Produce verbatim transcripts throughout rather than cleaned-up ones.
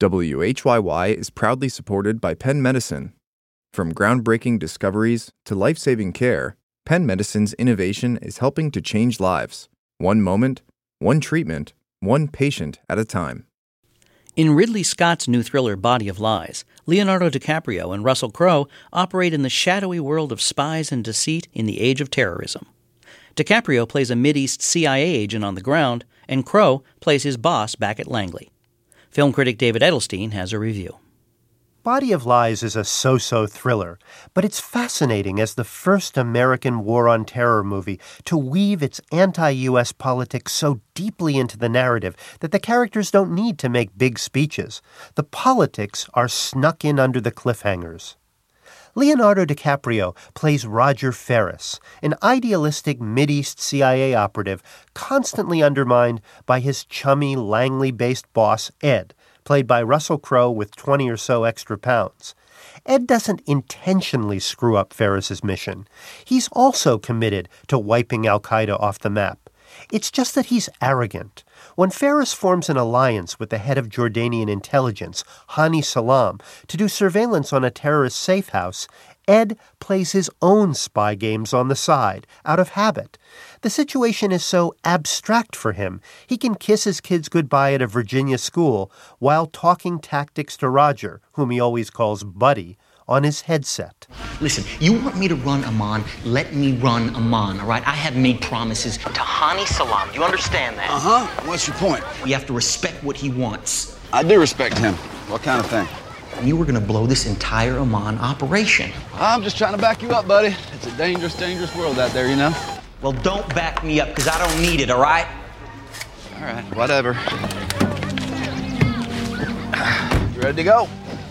W H Y Y is proudly supported by Penn Medicine. From groundbreaking discoveries to life-saving care, Penn Medicine's innovation is helping to change lives, one moment, one treatment, one patient at a time. In Ridley Scott's new thriller Body of Lies, Leonardo DiCaprio and Russell Crowe operate in the shadowy world of spies and deceit in the age of terrorism. DiCaprio plays a Mideast C I A agent on the ground, and Crowe plays his boss back at Langley. Film critic David Edelstein has a review. Body of Lies is a so-so thriller, but it's fascinating as the first American war on terror movie to weave its anti-U S politics so deeply into the narrative that the characters don't need to make big speeches. The politics are snuck in under the cliffhangers. Leonardo DiCaprio plays Roger Ferris, an idealistic Mideast C I A operative constantly undermined by his chummy Langley-based boss, Ed, played by Russell Crowe with twenty or so extra pounds. Ed doesn't intentionally screw up Ferris's mission. He's also committed to wiping al-Qaeda off the map. It's just that he's arrogant. When Ferris forms an alliance with the head of Jordanian intelligence, Hani Salam, to do surveillance on a terrorist safe house, Ed plays his own spy games on the side, out of habit. The situation is so abstract for him, he can kiss his kids goodbye at a Virginia school while talking tactics to Roger, whom he always calls Buddy, on his headset. Listen, you want me to run Amman? Let me run Amman, all right? I have made promises to Hani Salam. Do you understand that? Uh-huh. What's your point? We have to respect what he wants. I do respect him. What kind of thing? You were going to blow this entire Amman operation. I'm just trying to back you up, buddy. It's a dangerous, dangerous world out there, you know? Well, don't back me up, because I don't need it, all right? All right, whatever. You ready to go?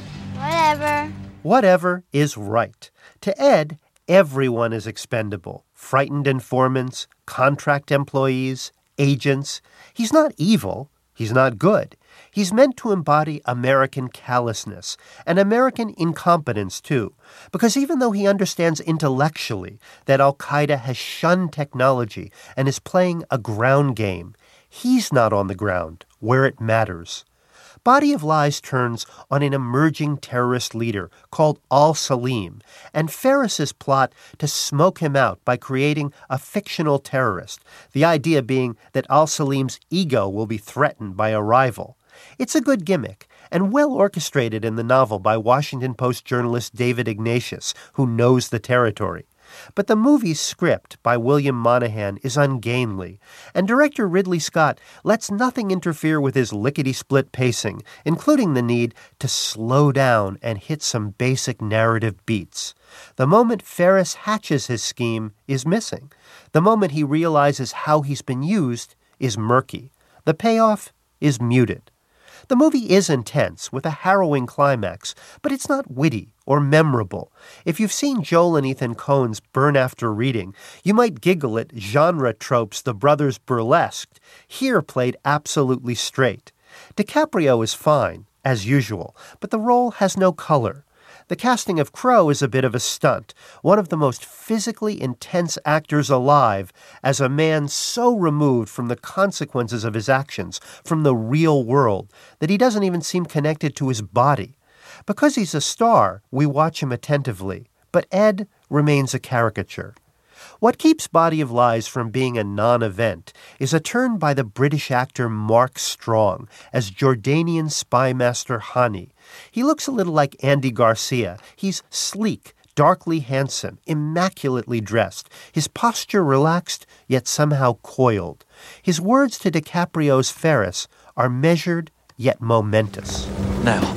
Whatever. Whatever is right. To Ed, everyone is expendable. Frightened informants, contract employees, agents. He's not evil. He's not good. He's meant to embody American callousness and American incompetence, too, because even though he understands intellectually that al-Qaeda has shunned technology and is playing a ground game, he's not on the ground where it matters. Body of Lies turns on an emerging terrorist leader called Al-Salim and Ferris's plot to smoke him out by creating a fictional terrorist, the idea being that Al-Salim's ego will be threatened by a rival. It's a good gimmick and well orchestrated in the novel by Washington Post journalist David Ignatius, who knows the territory. But the movie's script by William Monahan is ungainly, and director Ridley Scott lets nothing interfere with his lickety-split pacing, including the need to slow down and hit some basic narrative beats. The moment Ferris hatches his scheme is missing. The moment he realizes how he's been used is murky. The payoff is muted. The movie is intense, with a harrowing climax, but it's not witty or memorable. If you've seen Joel and Ethan Coen's Burn After Reading, you might giggle at genre tropes the brothers burlesqued, here played absolutely straight. DiCaprio is fine, as usual, but the role has no color. The casting of Crowe is a bit of a stunt, one of the most physically intense actors alive, as a man so removed from the consequences of his actions, from the real world, that he doesn't even seem connected to his body. Because he's a star, we watch him attentively, but Ed remains a caricature. What keeps Body of Lies from being a non-event is a turn by the British actor Mark Strong as Jordanian spy master Hani. He looks a little like Andy Garcia. He's sleek, darkly handsome, immaculately dressed, his posture relaxed, yet somehow coiled. His words to DiCaprio's Ferris are measured, yet momentous. Now,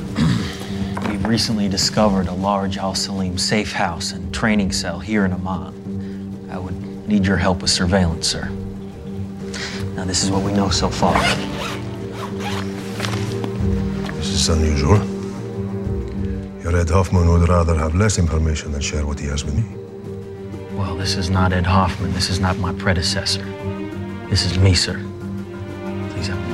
we've recently discovered a large Al-Salim safe house and training cell here in Amman. I would need your help with surveillance, sir. Now, this is what we know so far. This is unusual. Your Ed Hoffman would rather have less information than share what he has with me. Well, this is not Ed Hoffman. This is not my predecessor. This is me, sir. Please have a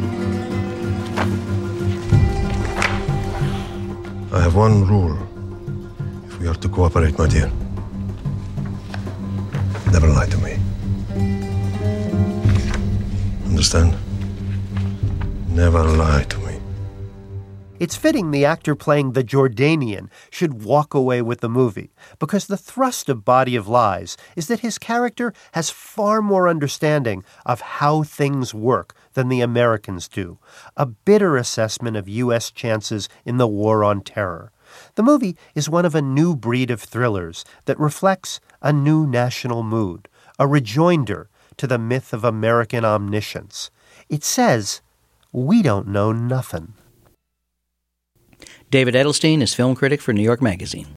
look. I have one rule. If we are to cooperate, my dear, never lie to me. Understand? Never lie to me. It's fitting the actor playing the Jordanian should walk away with the movie, because the thrust of Body of Lies is that his character has far more understanding of how things work than the Americans do, a bitter assessment of U S chances in the war on terror. The movie is one of a new breed of thrillers that reflects a new national mood, a rejoinder to the myth of American omniscience. It says, we don't know nothing. David Edelstein is film critic for New York Magazine.